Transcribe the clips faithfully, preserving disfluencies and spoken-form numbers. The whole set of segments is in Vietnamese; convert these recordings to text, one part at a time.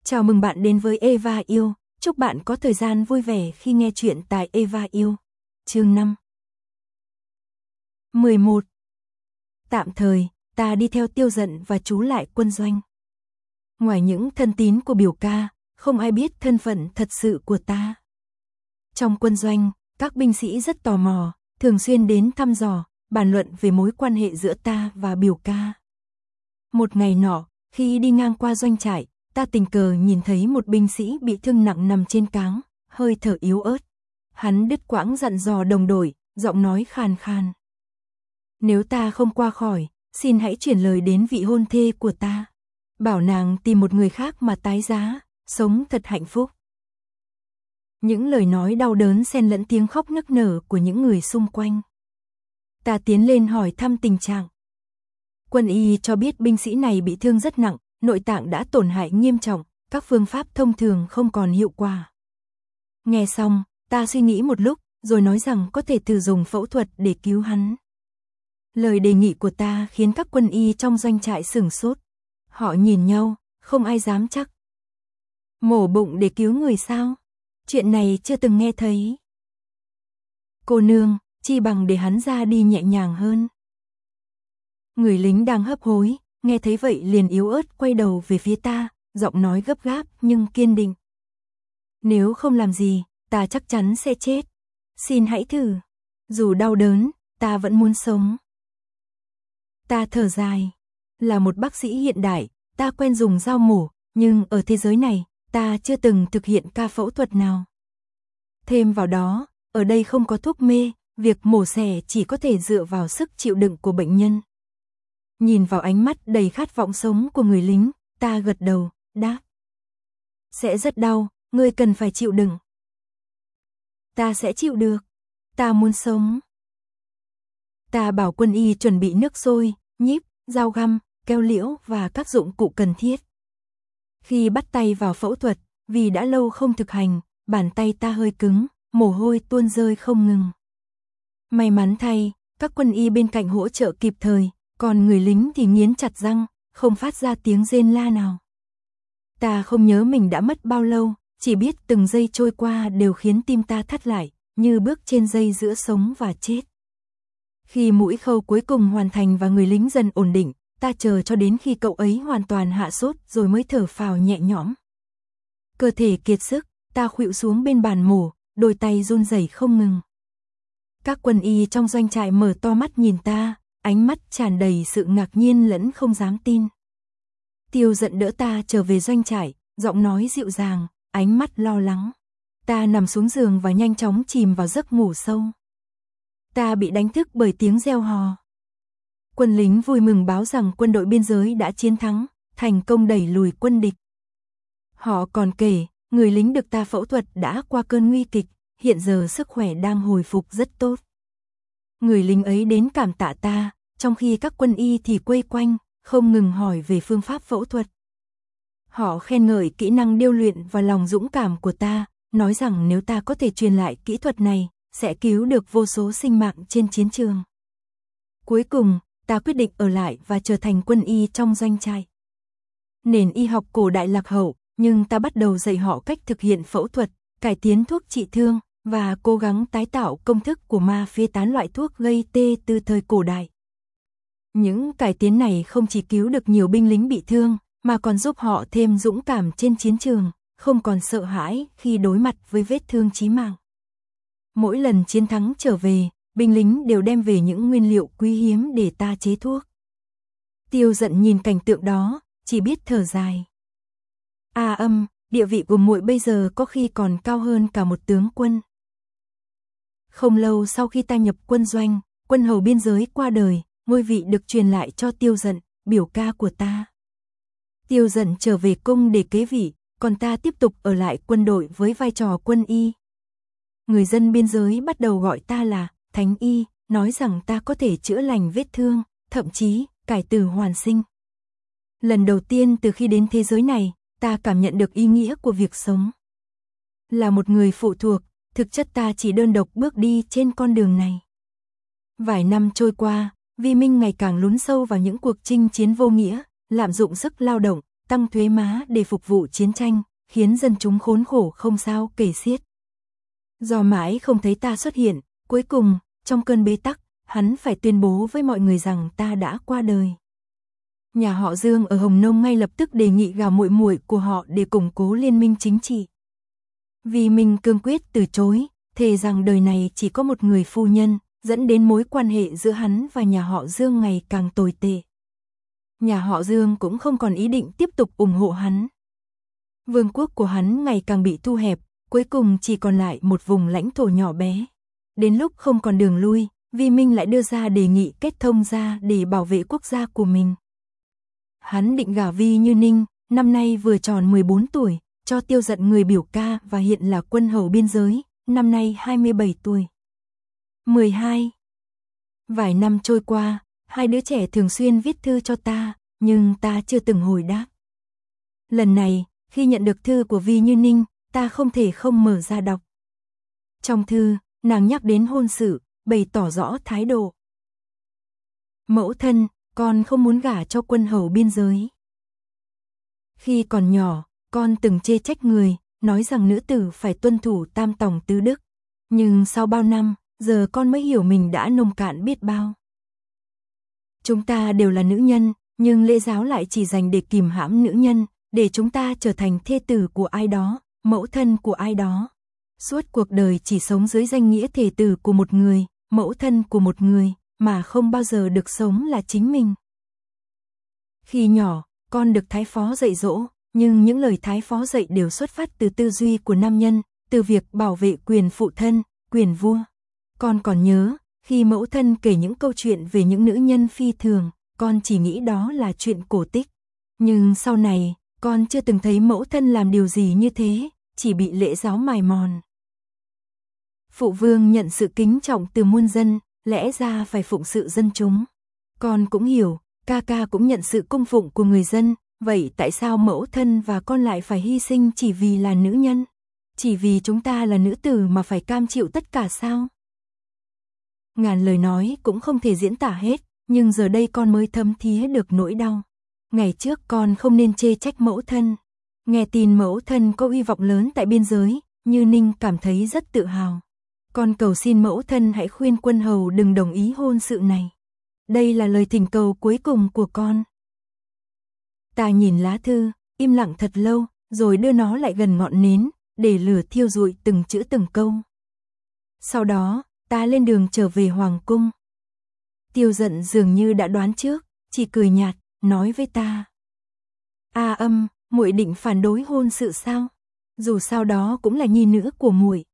Chào mừng bạn đến với Eva Yêu, chúc bạn có thời gian vui vẻ khi nghe chuyện tại Eva Yêu. Chương năm. mười một. Tạm thời, ta đi theo Tiêu Dận và trú lại quân doanh. Ngoài những thân tín của biểu ca, không ai biết thân phận thật sự của ta. Trong quân doanh, các binh sĩ rất tò mò, thường xuyên đến thăm dò, bàn luận về mối quan hệ giữa ta và biểu ca. Một ngày nọ, khi đi ngang qua doanh trại, ta tình cờ nhìn thấy một binh sĩ bị thương nặng nằm trên cáng, hơi thở yếu ớt. Hắn đứt quãng dặn dò đồng đội, giọng nói khàn khàn. Nếu ta không qua khỏi, xin hãy chuyển lời đến vị hôn thê của ta. Bảo nàng tìm một người khác mà tái giá, sống thật hạnh phúc. Những lời nói đau đớn xen lẫn tiếng khóc nức nở của những người xung quanh. Ta tiến lên hỏi thăm tình trạng. Quân y cho biết binh sĩ này bị thương rất nặng, nội tạng đã tổn hại nghiêm trọng, các phương pháp thông thường không còn hiệu quả. Nghe xong, ta suy nghĩ một lúc, rồi nói rằng có thể thử dùng phẫu thuật để cứu hắn. Lời đề nghị của ta khiến các quân y trong doanh trại sửng sốt. Họ nhìn nhau, không ai dám chắc. Mổ bụng để cứu người sao? Chuyện này chưa từng nghe thấy. Cô nương, chi bằng để hắn ra đi nhẹ nhàng hơn. Người lính đang hấp hối, nghe thấy vậy liền yếu ớt quay đầu về phía ta, giọng nói gấp gáp nhưng kiên định. Nếu không làm gì, ta chắc chắn sẽ chết. Xin hãy thử. Dù đau đớn, ta vẫn muốn sống. Ta thở dài. Là một bác sĩ hiện đại, ta quen dùng dao mổ, nhưng ở thế giới này, ta chưa từng thực hiện ca phẫu thuật nào. Thêm vào đó, ở đây không có thuốc mê, việc mổ xẻ chỉ có thể dựa vào sức chịu đựng của bệnh nhân. Nhìn vào ánh mắt đầy khát vọng sống của người lính, ta gật đầu, đáp. Sẽ rất đau, ngươi cần phải chịu đựng. Ta sẽ chịu được. Ta muốn sống. Ta bảo quân y chuẩn bị nước sôi, nhíp, dao găm, keo liễu và các dụng cụ cần thiết. Khi bắt tay vào phẫu thuật, vì đã lâu không thực hành, bàn tay ta hơi cứng, mồ hôi tuôn rơi không ngừng. May mắn thay, các quân y bên cạnh hỗ trợ kịp thời, còn người lính thì nghiến chặt răng, không phát ra tiếng rên la nào. Ta không nhớ mình đã mất bao lâu, chỉ biết từng giây trôi qua đều khiến tim ta thắt lại, như bước trên dây giữa sống và chết. Khi mũi khâu cuối cùng hoàn thành và người lính dần ổn định, ta chờ cho đến khi cậu ấy hoàn toàn hạ sốt rồi mới thở phào nhẹ nhõm. Cơ thể kiệt sức, ta khuỵu xuống bên bàn mổ, đôi tay run rẩy không ngừng. Các quân y trong doanh trại mở to mắt nhìn ta, ánh mắt tràn đầy sự ngạc nhiên lẫn không dám tin. Tiêu Dận đỡ ta trở về doanh trại, giọng nói dịu dàng, ánh mắt lo lắng. Ta nằm xuống giường và nhanh chóng chìm vào giấc ngủ sâu. Ta bị đánh thức bởi tiếng reo hò. Quân lính vui mừng báo rằng quân đội biên giới đã chiến thắng, thành công đẩy lùi quân địch. Họ còn kể, người lính được ta phẫu thuật đã qua cơn nguy kịch, hiện giờ sức khỏe đang hồi phục rất tốt. Người lính ấy đến cảm tạ ta, trong khi các quân y thì quây quanh, không ngừng hỏi về phương pháp phẫu thuật. Họ khen ngợi kỹ năng điêu luyện và lòng dũng cảm của ta, nói rằng nếu ta có thể truyền lại kỹ thuật này, sẽ cứu được vô số sinh mạng trên chiến trường. Cuối cùng, ta quyết định ở lại và trở thành quân y trong doanh trại. Nền y học cổ đại lạc hậu, nhưng ta bắt đầu dạy họ cách thực hiện phẫu thuật, cải tiến thuốc trị thương, và cố gắng tái tạo công thức của ma phê tán loại thuốc gây tê từ thời cổ đại. Những cải tiến này không chỉ cứu được nhiều binh lính bị thương, mà còn giúp họ thêm dũng cảm trên chiến trường, không còn sợ hãi khi đối mặt với vết thương chí mạng. Mỗi lần chiến thắng trở về, binh lính đều đem về những nguyên liệu quý hiếm để ta chế thuốc. Tiêu Dận nhìn cảnh tượng đó, chỉ biết thở dài. A Âm, địa vị của muội bây giờ có khi còn cao hơn cả một tướng quân. Không lâu sau khi ta nhập quân doanh, quân hầu biên giới qua đời, ngôi vị được truyền lại cho Tiêu Dận, biểu ca của ta. Tiêu Dận trở về cung để kế vị, còn ta tiếp tục ở lại quân đội với vai trò quân y. Người dân biên giới bắt đầu gọi ta là Thánh Y, nói rằng ta có thể chữa lành vết thương, thậm chí cải tử hoàn sinh. Lần đầu tiên từ khi đến thế giới này, ta cảm nhận được ý nghĩa của việc sống. Là một người phụ thuộc, thực chất ta chỉ đơn độc bước đi trên con đường này. Vài năm trôi qua, Vi Minh ngày càng lún sâu vào những cuộc chinh chiến vô nghĩa, lạm dụng sức lao động, tăng thuế má để phục vụ chiến tranh, khiến dân chúng khốn khổ không sao kể xiết. Do mãi không thấy ta xuất hiện, cuối cùng, trong cơn bế tắc, hắn phải tuyên bố với mọi người rằng ta đã qua đời. Nhà họ Dương ở Hồng Nông ngay lập tức đề nghị gả muội muội của họ để củng cố liên minh chính trị. Vì mình cương quyết từ chối, thề rằng đời này chỉ có một người phu nhân, dẫn đến mối quan hệ giữa hắn và nhà họ Dương ngày càng tồi tệ. Nhà họ Dương cũng không còn ý định tiếp tục ủng hộ hắn. Vương quốc của hắn ngày càng bị thu hẹp, cuối cùng chỉ còn lại một vùng lãnh thổ nhỏ bé. Đến lúc không còn đường lui, Vi Minh lại đưa ra đề nghị kết thông gia để bảo vệ quốc gia của mình. Hắn định gả Vi Như Ninh, năm nay vừa tròn mười bốn tuổi, cho Tiêu Dận người biểu ca và hiện là quân hầu biên giới, năm nay hai mươi bảy tuổi. mười hai. Vài năm trôi qua, hai đứa trẻ thường xuyên viết thư cho ta, nhưng ta chưa từng hồi đáp. Lần này, khi nhận được thư của Vi Như Ninh, ta không thể không mở ra đọc. Trong thư, nàng nhắc đến hôn sự, bày tỏ rõ thái độ. Mẫu thân, con không muốn gả cho quân hầu biên giới. Khi còn nhỏ, con từng chê trách người, nói rằng nữ tử phải tuân thủ tam tòng tứ đức. Nhưng sau bao năm, giờ con mới hiểu mình đã nông cạn biết bao. Chúng ta đều là nữ nhân, nhưng lễ giáo lại chỉ dành để kìm hãm nữ nhân, để chúng ta trở thành thê tử của ai đó, mẫu thân của ai đó. Suốt cuộc đời chỉ sống dưới danh nghĩa thê tử của một người, mẫu thân của một người, mà không bao giờ được sống là chính mình. Khi nhỏ, con được thái phó dạy dỗ, nhưng những lời thái phó dạy đều xuất phát từ tư duy của nam nhân, từ việc bảo vệ quyền phụ thân, quyền vua. Con còn nhớ, khi mẫu thân kể những câu chuyện về những nữ nhân phi thường, con chỉ nghĩ đó là chuyện cổ tích. Nhưng sau này, con chưa từng thấy mẫu thân làm điều gì như thế, chỉ bị lễ giáo mài mòn. Phụ vương nhận sự kính trọng từ muôn dân, lẽ ra phải phụng sự dân chúng. Con cũng hiểu, ca ca cũng nhận sự cung phụng của người dân, vậy tại sao mẫu thân và con lại phải hy sinh chỉ vì là nữ nhân? Chỉ vì chúng ta là nữ tử mà phải cam chịu tất cả sao? Ngàn lời nói cũng không thể diễn tả hết, nhưng giờ đây con mới thấm thía được nỗi đau. Ngày trước con không nên chê trách mẫu thân. Nghe tin mẫu thân có uy vọng lớn tại biên giới, Như Ninh cảm thấy rất tự hào. Con cầu xin mẫu thân hãy khuyên quân hầu đừng đồng ý hôn sự này. Đây là lời thỉnh cầu cuối cùng của con. Ta nhìn lá thư, im lặng thật lâu, rồi đưa nó lại gần ngọn nến, để lửa thiêu rụi từng chữ từng câu. Sau đó, ta lên đường trở về hoàng cung. Tiêu Dận dường như đã đoán trước, chỉ cười nhạt, nói với ta. A Âm, muội định phản đối hôn sự sao? Dù sao đó cũng là nhi nữ của muội.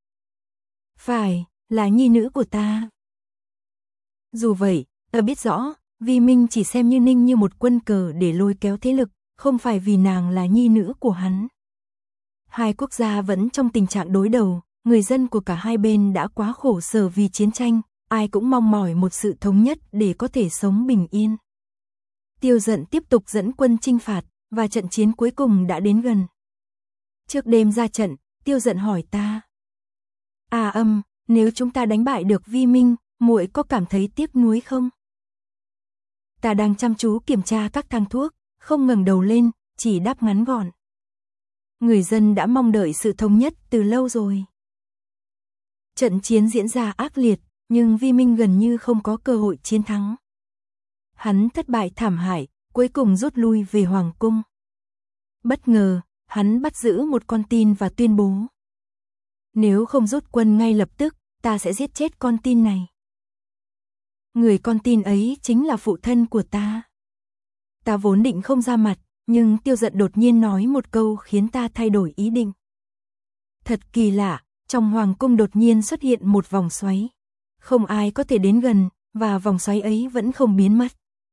Phải, là nhi nữ của ta. Dù vậy, ta biết rõ, Vi Minh chỉ xem Như Ninh như một quân cờ để lôi kéo thế lực, không phải vì nàng là nhi nữ của hắn. Hai quốc gia vẫn trong tình trạng đối đầu, người dân của cả hai bên đã quá khổ sở vì chiến tranh, ai cũng mong mỏi một sự thống nhất để có thể sống bình yên. Tiêu Dận tiếp tục dẫn quân chinh phạt, và trận chiến cuối cùng đã đến gần. Trước đêm ra trận, Tiêu Dận hỏi ta. À Âm, nếu chúng ta đánh bại được Vi Minh, muội có cảm thấy tiếc nuối không? Ta đang chăm chú kiểm tra các thang thuốc, không ngẩng đầu lên, chỉ đáp ngắn gọn. Người dân đã mong đợi sự thống nhất từ lâu rồi. Trận chiến diễn ra ác liệt, nhưng Vi Minh gần như không có cơ hội chiến thắng. Hắn thất bại thảm hại, cuối cùng rút lui về hoàng cung. Bất ngờ, hắn bắt giữ một con tin và tuyên bố. Nếu không rút quân ngay lập tức, ta sẽ giết chết con tin này. Người con tin ấy chính là phụ thân của ta. Ta vốn định không ra mặt, nhưng Tiêu Dận đột nhiên nói một câu khiến ta thay đổi ý định. Thật kỳ lạ, trong hoàng cung đột nhiên xuất hiện một vòng xoáy. Không ai có thể đến gần, và vòng xoáy ấy vẫn không biến mất.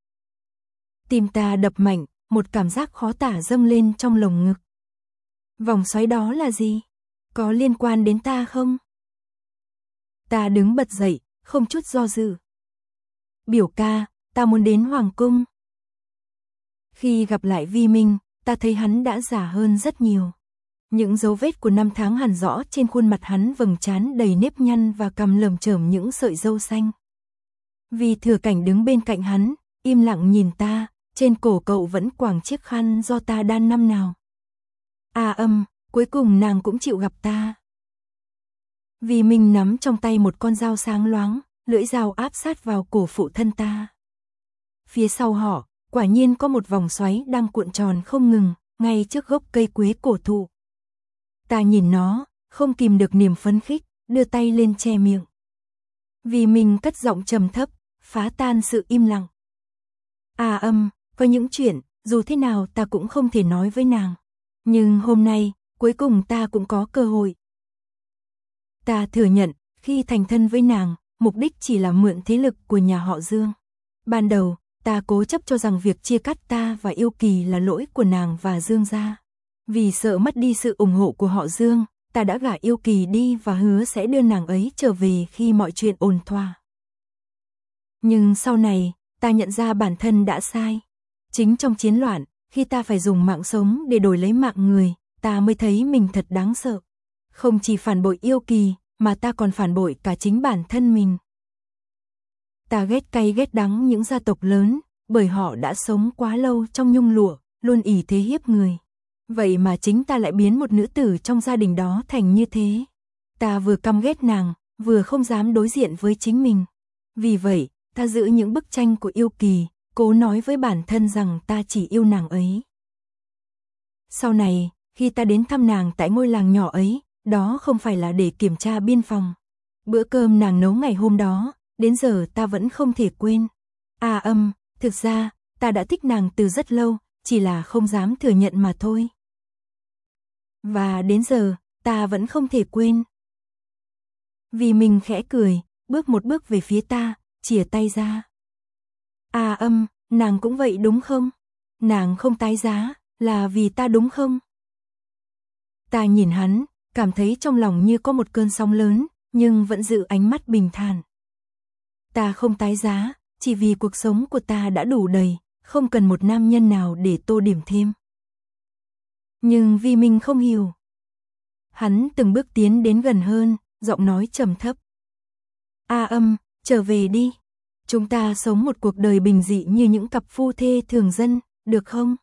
Tim ta đập mạnh, một cảm giác khó tả dâng lên trong lồng ngực. Vòng xoáy đó là gì? Có liên quan đến ta không? Ta đứng bật dậy, không chút do dự. Biểu ca, ta muốn đến hoàng cung. Khi gặp lại Vi Minh, ta thấy hắn đã già hơn rất nhiều. Những dấu vết của năm tháng hằn rõ trên khuôn mặt hắn, vầng trán đầy nếp nhăn và cằm lởm chởm những sợi râu xanh. Vi Thừa Cảnh đứng bên cạnh hắn, im lặng nhìn ta, trên cổ cậu vẫn quàng chiếc khăn do ta đan năm nào. A Âm, cuối cùng nàng cũng chịu gặp ta. Vì mình nắm trong tay một con dao sáng loáng, lưỡi dao áp sát vào cổ phụ thân ta. Phía sau họ, quả nhiên có một vòng xoáy đang cuộn tròn không ngừng, ngay trước gốc cây quế cổ thụ. Ta nhìn nó, không kìm được niềm phấn khích, đưa tay lên che miệng. Vì mình cất giọng trầm thấp, phá tan sự im lặng. A Âm, có những chuyện, dù thế nào ta cũng không thể nói với nàng. Nhưng hôm nay, cuối cùng ta cũng có cơ hội. Ta thừa nhận, khi thành thân với nàng, mục đích chỉ là mượn thế lực của nhà họ Dương. Ban đầu, ta cố chấp cho rằng việc chia cắt ta và Yêu Kỳ là lỗi của nàng và Dương gia. Vì sợ mất đi sự ủng hộ của họ Dương, ta đã gả Yêu Kỳ đi và hứa sẽ đưa nàng ấy trở về khi mọi chuyện ổn thỏa. Nhưng sau này, ta nhận ra bản thân đã sai. Chính trong chiến loạn, khi ta phải dùng mạng sống để đổi lấy mạng người, ta mới thấy mình thật đáng sợ. Không chỉ phản bội Yêu Kỳ, mà ta còn phản bội cả chính bản thân mình. Ta ghét cay ghét đắng những gia tộc lớn, bởi họ đã sống quá lâu trong nhung lụa, luôn ỷ thế hiếp người. Vậy mà chính ta lại biến một nữ tử trong gia đình đó thành như thế. Ta vừa căm ghét nàng, vừa không dám đối diện với chính mình. Vì vậy, ta giữ những bức tranh của Yêu Kỳ, cố nói với bản thân rằng ta chỉ yêu nàng ấy. Sau này, khi ta đến thăm nàng tại ngôi làng nhỏ ấy, đó không phải là để kiểm tra biên phòng. Bữa cơm nàng nấu ngày hôm đó, đến giờ ta vẫn không thể quên. A Âm, thực ra, ta đã thích nàng từ rất lâu, chỉ là không dám thừa nhận mà thôi. Và đến giờ, ta vẫn không thể quên. Vì mình khẽ cười, bước một bước về phía ta, chìa tay ra. A Âm, nàng cũng vậy đúng không? Nàng không tái giá, là vì ta đúng không? Ta nhìn hắn, cảm thấy trong lòng như có một cơn sóng lớn, nhưng vẫn giữ ánh mắt bình thản. Ta không tái giá, chỉ vì cuộc sống của ta đã đủ đầy, không cần một nam nhân nào để tô điểm thêm. Nhưng vì mình không hiểu. Hắn từng bước tiến đến gần hơn, giọng nói trầm thấp. A Âm, trở về đi. Chúng ta sống một cuộc đời bình dị như những cặp phu thê thường dân, được không?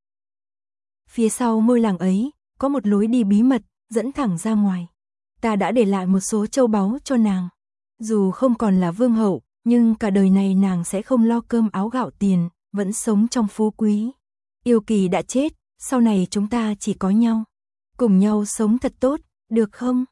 Phía sau ngôi làng ấy, có một lối đi bí mật, dẫn thẳng ra ngoài. Ta đã để lại một số châu báu cho nàng. Dù không còn là vương hậu, nhưng cả đời này nàng sẽ không lo cơm áo gạo tiền, vẫn sống trong phú quý. Yêu Kỳ đã chết, sau này chúng ta chỉ có nhau. Cùng nhau sống thật tốt, được không?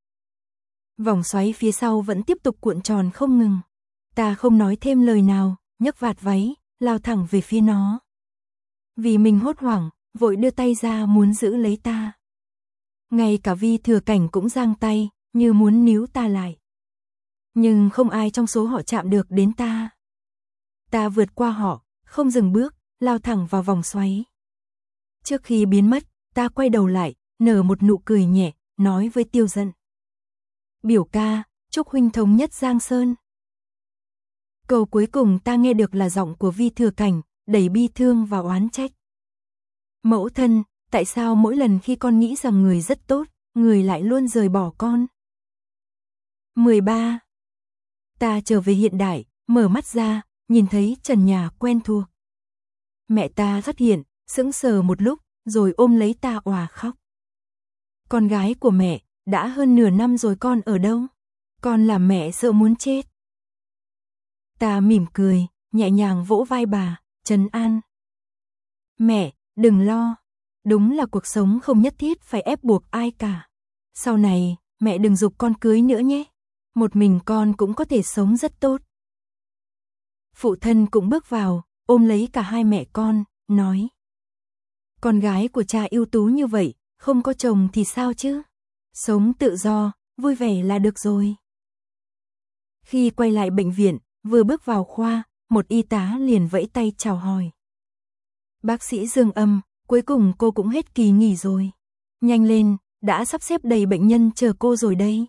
Vòng xoáy phía sau vẫn tiếp tục cuộn tròn không ngừng. Ta không nói thêm lời nào, nhấc vạt váy, lao thẳng về phía nó. Vì mình hốt hoảng, vội đưa tay ra muốn giữ lấy ta. Ngay cả Vi Thừa Cảnh cũng giang tay, như muốn níu ta lại. Nhưng không ai trong số họ chạm được đến ta. Ta vượt qua họ, không dừng bước, lao thẳng vào vòng xoáy. Trước khi biến mất, ta quay đầu lại, nở một nụ cười nhẹ, nói với Tiêu Dận. Biểu ca, chúc huynh thống nhất Giang Sơn. Câu cuối cùng ta nghe được là giọng của Vi Thừa Cảnh, đầy bi thương và oán trách. Mẫu thân, tại sao mỗi lần khi con nghĩ rằng người rất tốt, người lại luôn rời bỏ con? mười ba. Ta trở về hiện đại, mở mắt ra, nhìn thấy trần nhà quen thuộc. Mẹ ta xuất hiện, sững sờ một lúc, rồi ôm lấy ta òa khóc. Con gái của mẹ, đã hơn nửa năm rồi con ở đâu? Con làm mẹ sợ muốn chết. Ta mỉm cười, nhẹ nhàng vỗ vai bà, trấn an. Mẹ, đừng lo. Đúng là cuộc sống không nhất thiết phải ép buộc ai cả. Sau này, mẹ đừng giục con cưới nữa nhé. Một mình con cũng có thể sống rất tốt. Phụ thân cũng bước vào, ôm lấy cả hai mẹ con, nói. Con gái của cha ưu tú như vậy, không có chồng thì sao chứ? Sống tự do, vui vẻ là được rồi. Khi quay lại bệnh viện, vừa bước vào khoa, một y tá liền vẫy tay chào hỏi. Bác sĩ Dương Âm, cuối cùng cô cũng hết kỳ nghỉ rồi. Nhanh lên, đã sắp xếp đầy bệnh nhân chờ cô rồi đây.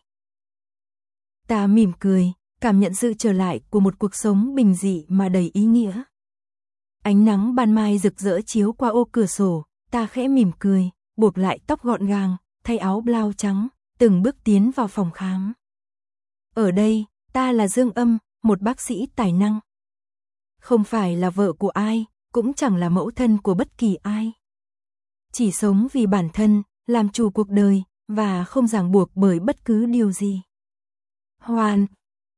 Ta mỉm cười, cảm nhận sự trở lại của một cuộc sống bình dị mà đầy ý nghĩa. Ánh nắng ban mai rực rỡ chiếu qua ô cửa sổ, ta khẽ mỉm cười, buộc lại tóc gọn gàng, thay áo blau trắng, từng bước tiến vào phòng khám. Ở đây, ta là Dương Âm, một bác sĩ tài năng. Không phải là vợ của ai, cũng chẳng là mẫu thân của bất kỳ ai. Chỉ sống vì bản thân, làm chủ cuộc đời, và không ràng buộc bởi bất cứ điều gì. Hoàn